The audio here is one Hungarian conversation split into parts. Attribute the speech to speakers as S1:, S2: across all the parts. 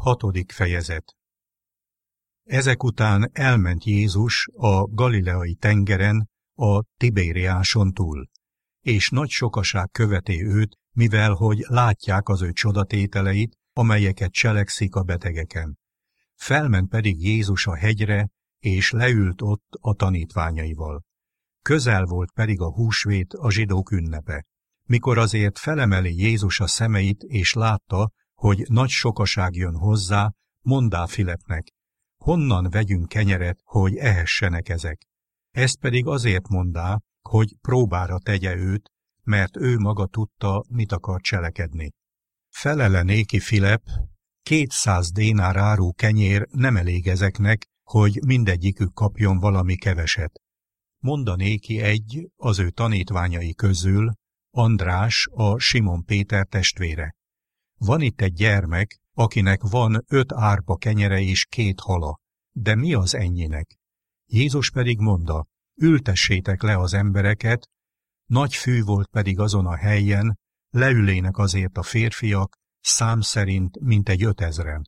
S1: 6. fejezet. Ezek után elment Jézus a galileai tengeren, a Tibériáson túl, és nagy sokaság követi őt, mivel hogy látják az ő csodatételeit, amelyeket cselekszik a betegeken. Felment pedig Jézus a hegyre, és leült ott a tanítványaival. Közel volt pedig a húsvét, a zsidók ünnepe. Mikor azért felemeli Jézus a szemeit, és látta, hogy nagy sokaság jön hozzá, mondá Filipnek: honnan vegyünk kenyeret, hogy ehessenek ezek? Ezt pedig azért mondá, hogy próbára tegye őt, mert ő maga tudta, mit akar cselekedni. Felele néki Filip: 200 dénár áru kenyér nem elég ezeknek, hogy mindegyikük kapjon valami keveset. Monda néki egy az ő tanítványai közül, András, a Simon Péter testvére: van itt egy gyermek, akinek van 5 árpa kenyere és 2 hala, de mi az ennyinek? Jézus pedig mondta: ültessétek le az embereket. Nagy fű volt pedig azon a helyen, leülének azért a férfiak, szám szerint mintegy 5000-en.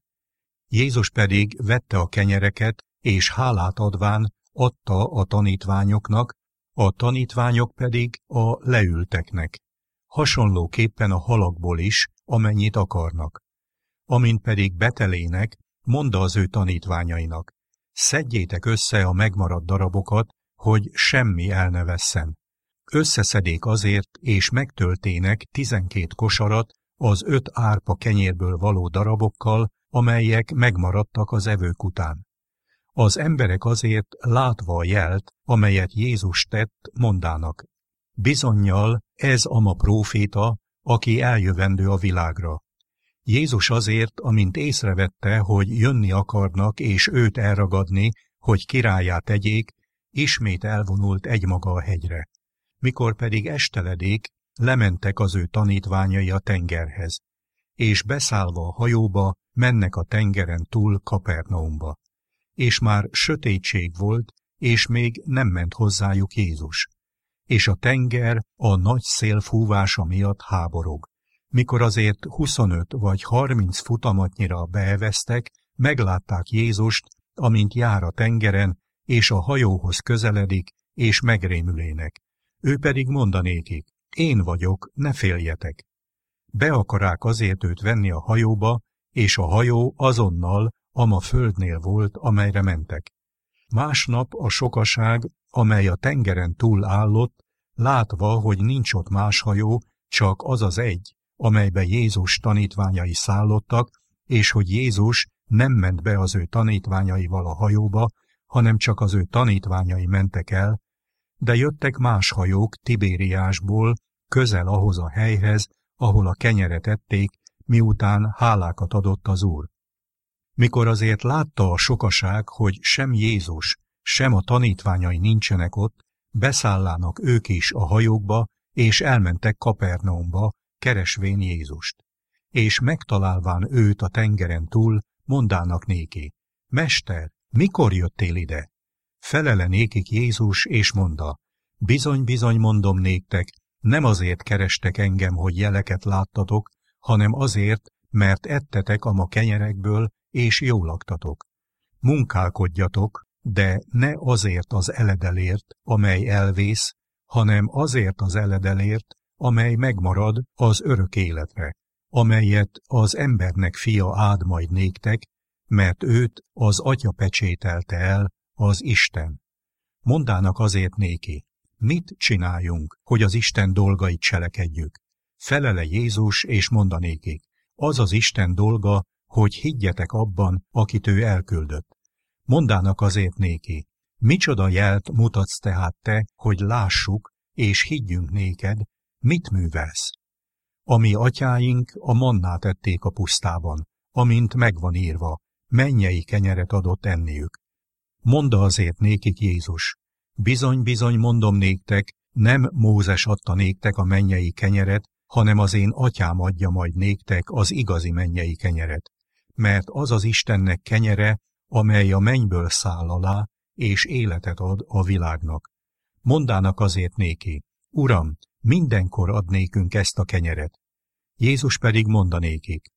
S1: Jézus pedig vette a kenyereket, és hálát adván adta a tanítványoknak, a tanítványok pedig a leülteknek. Hasonlóképpen a halakból is, amennyit akarnak. Amint pedig betelének, mondta az ő tanítványainak: szedjétek össze a megmaradt darabokat, hogy semmi el ne vesszen. Összeszedék azért, és megtöltének 12 kosarat az 5 árpa kenyérből való darabokkal, amelyek megmaradtak az evők után. Az emberek azért, látva a jelt, amelyet Jézus tett, mondának: bizonnyal ez a ma próféta, aki eljövendő a világra. Jézus azért, amint észrevette, hogy jönni akarnak és őt elragadni, hogy királlyá tegyék, ismét elvonult egymaga a hegyre. Mikor pedig esteledék, lementek az ő tanítványai a tengerhez, és beszállva a hajóba, mennek a tengeren túl Kapernaumba. És már sötétség volt, és még nem ment hozzájuk Jézus. És a tenger a nagy szél fúvása miatt háborog. Mikor azért 25 vagy 30 futamatnyira beeveztek, meglátták Jézust, amint jár a tengeren, és a hajóhoz közeledik, és megrémülének. Ő pedig mondanékik: én vagyok, ne féljetek. Be akarák azért őt venni a hajóba, és a hajó azonnal ama földnél volt, amelyre mentek. Másnap a sokaság, amely a tengeren túl állott, látva, hogy nincs ott más hajó, csak az az egy, amelybe Jézus tanítványai szállottak, és hogy Jézus nem ment be az ő tanítványaival a hajóba, hanem csak az ő tanítványai mentek el, de jöttek más hajók Tibériásból, közel ahhoz a helyhez, ahol a kenyeret ették, miután hálákat adott az Úr. Mikor azért látta a sokaság, hogy sem Jézus, sem a tanítványai nincsenek ott, beszállának ők is a hajókba, és elmentek Kapernaumba, keresvén Jézust. És megtalálván őt a tengeren túl, mondának néki: Mester, mikor jöttél ide? Felele nékik Jézus, és mondta: bizony-bizony mondom néktek, nem azért kerestek engem, hogy jeleket láttatok, hanem azért, mert ettetek a ma kenyerekből, és jól laktatok. Munkálkodjatok, de ne azért az eledelért, amely elvész, hanem azért az eledelért, amely megmarad az örök életre, amelyet az embernek fia áld majd néktek, mert őt az Atya pecsételte el, az Isten. Mondának azért néki: mit csináljunk, hogy az Isten dolgait cselekedjük? Felele Jézus, és mondanékik: az az Isten dolga, hogy higgyetek abban, akit ő elküldött. Mondának azért néki: micsoda jelt mutatsz tehát te, hogy lássuk, és higgyünk néked, mit művelsz? A mi atyáink a mannát ették a pusztában, amint megvan írva, mennyei kenyeret adott enniük. Mondd azért nékik Jézus: bizony-bizony mondom néktek, nem Mózes adta néktek a mennyei kenyeret, hanem az én atyám adja majd néktek az igazi mennyei kenyeret. Mert az az Istennek kenyere, amely a mennyből száll alá, és életet ad a világnak. Mondának azért néki: Uram, mindenkor ad nékünk ezt a kenyeret. Jézus pedig mondanékik: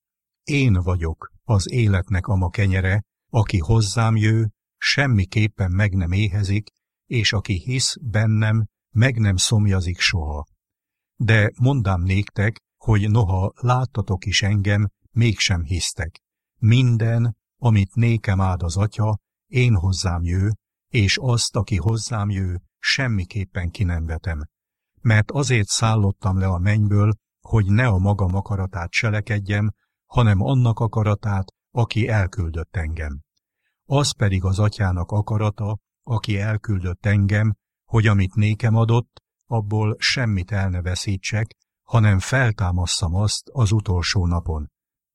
S1: Én vagyok az életnek a ma kenyere, aki hozzám jő, semmiképpen meg nem éhezik, és aki hisz bennem, meg nem szomjazik soha. De mondám néktek, hogy noha láttatok is engem, mégsem hisztek. Minden, amit nékem áld az Atya, én hozzám jő, és azt, aki hozzám jő, semmiképpen ki nem vetem. Mert azért szállottam le a mennyből, hogy ne a magam akaratát cselekedjem, hanem annak akaratát, aki elküldött engem. Az pedig az Atyának akarata, aki elküldött engem, hogy amit nékem adott, abból semmit el ne veszítsek, hanem feltámasszam azt az utolsó napon.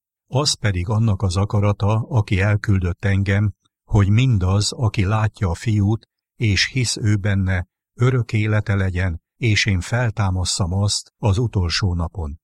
S1: Az pedig annak az akarata, aki elküldött engem, hogy mindaz, aki látja a Fiút, és hisz ő benne, örök élete legyen, és én feltámasszam azt az utolsó napon.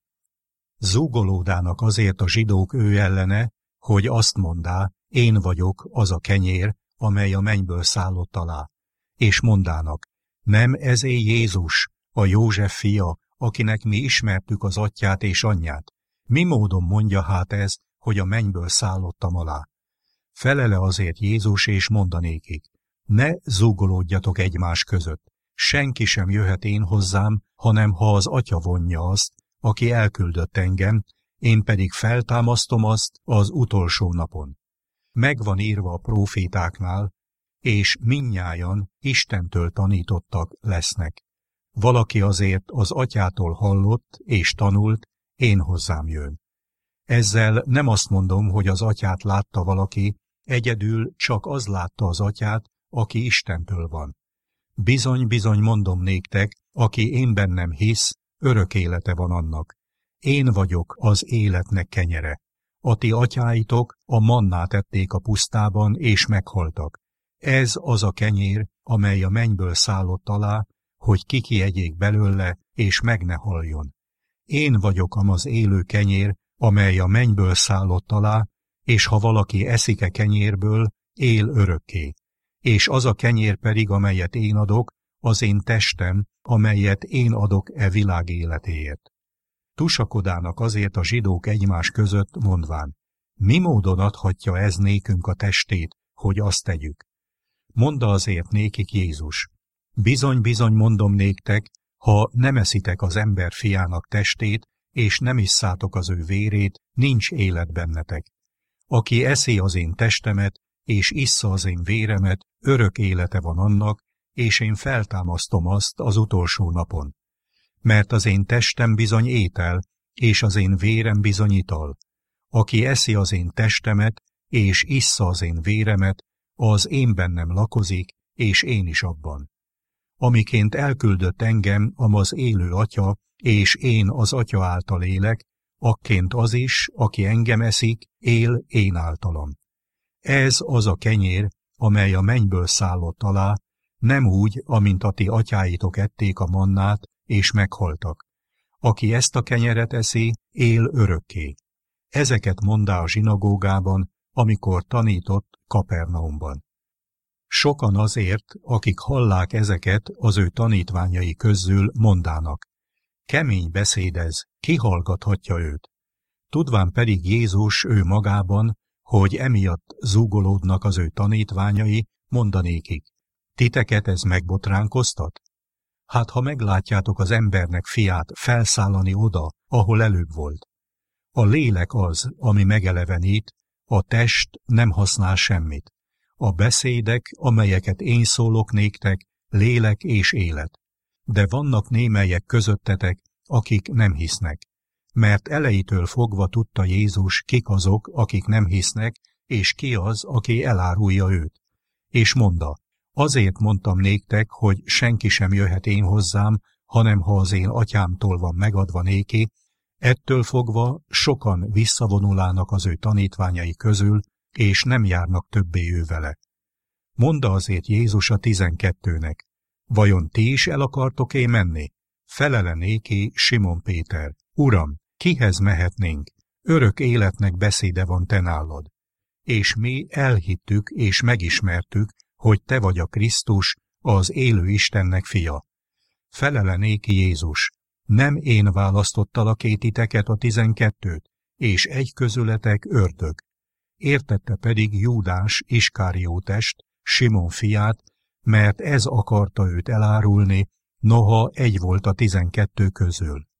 S1: Zúgolódának azért a zsidók ő ellene, hogy azt mondá, én vagyok az a kenyér, amely a mennyből szállott alá. És mondának, nem ezé Jézus, a József fia, akinek mi ismertük az atyját és anyját. Mi módon mondja hát ez, hogy a mennyből szállottam alá? Felele azért Jézus, és mondanékik, ne zúgolódjatok egymás között. Senki sem jöhet én hozzám, hanem ha az Atya vonja azt, aki elküldött engem, én pedig feltámasztom azt az utolsó napon. Megvan írva a prófétáknál, és mindnyájan Istentől tanítottak lesznek. Valaki azért az Atyától hallott és tanult, én hozzám jön. Ezzel nem azt mondom, hogy az Atyát látta valaki, egyedül csak az látta az Atyát, aki Istentől van. Bizony-bizony mondom néktek, aki én bennem hisz, örök élete van annak. Én vagyok az életnek kenyere. A ti atyáitok a mannát ették a pusztában, és meghaltak. Ez az a kenyér, amely a mennyből szállott alá, hogy kikiegyék belőle, és meg ne haljon. Én vagyok az élő kenyér, amely a mennyből szállott alá, és ha valaki eszik-e kenyérből, él örökké. És az a kenyér pedig, amelyet én adok, az én testem, amelyet én adok e világ életéért. Tusakodának azért a zsidók egymás között, mondván, mi módon adhatja ez nékünk a testét, hogy azt tegyük? Mondta azért nékik Jézus, bizony-bizony mondom néktek, ha nem eszitek az ember fiának testét, és nem isszátok az ő vérét, nincs élet bennetek. Aki eszi az én testemet, és issza az én véremet, örök élete van annak, és én feltámasztom azt az utolsó napon. Mert az én testem bizony étel, és az én vérem bizony ital. Aki eszi az én testemet, és issza az én véremet, az én bennem lakozik, és én is abban. Amiként elküldött engem az élő Atya, és én az Atya által élek, akként az is, aki engem eszik, él én általam. Ez az a kenyér, amely a mennyből szállott alá, nem úgy, amint a ti atyáitok ették a mannát, és meghaltak. Aki ezt a kenyeret eszi, él örökké. Ezeket mondá a zsinagógában, amikor tanított Kapernaumban. Sokan azért, akik hallák ezeket az ő tanítványai közül, mondának, kemény beszéd ez, ki hallgathatja őt? Tudván pedig Jézus ő magában, hogy emiatt zúgolódnak az ő tanítványai, mondanékik, titeket ez megbotránkoztat? Hát ha meglátjátok az embernek fiát felszállani oda, ahol előbb volt. A lélek az, ami megelevenít, a test nem használ semmit. A beszédek, amelyeket én szólok néktek, lélek és élet. De vannak némelyek közöttetek, akik nem hisznek. Mert elejétől fogva tudta Jézus, kik azok, akik nem hisznek, és ki az, aki elárulja őt. És mondta, azért mondtam néktek, hogy senki sem jöhet én hozzám, hanem ha az én atyámtól van megadva néki, ettől fogva sokan visszavonulának az ő tanítványai közül, és nem járnak többé ő vele. Mondta azért Jézus a 12-nek, vajon ti is el akartok-e menni? Felele néki Simon Péter, Uram, kihez mehetnénk? Örök életnek beszéde van te nálad. És mi elhittük és megismertük, hogy te vagy a Krisztus, az élő Istennek fia. Felele néki Jézus, nem én választottalak titeket a 12-t, és egy közületek ördög. Értette pedig Júdás Iskáriótest, Simon fiát, mert ez akarta őt elárulni, noha egy volt a 12 közül.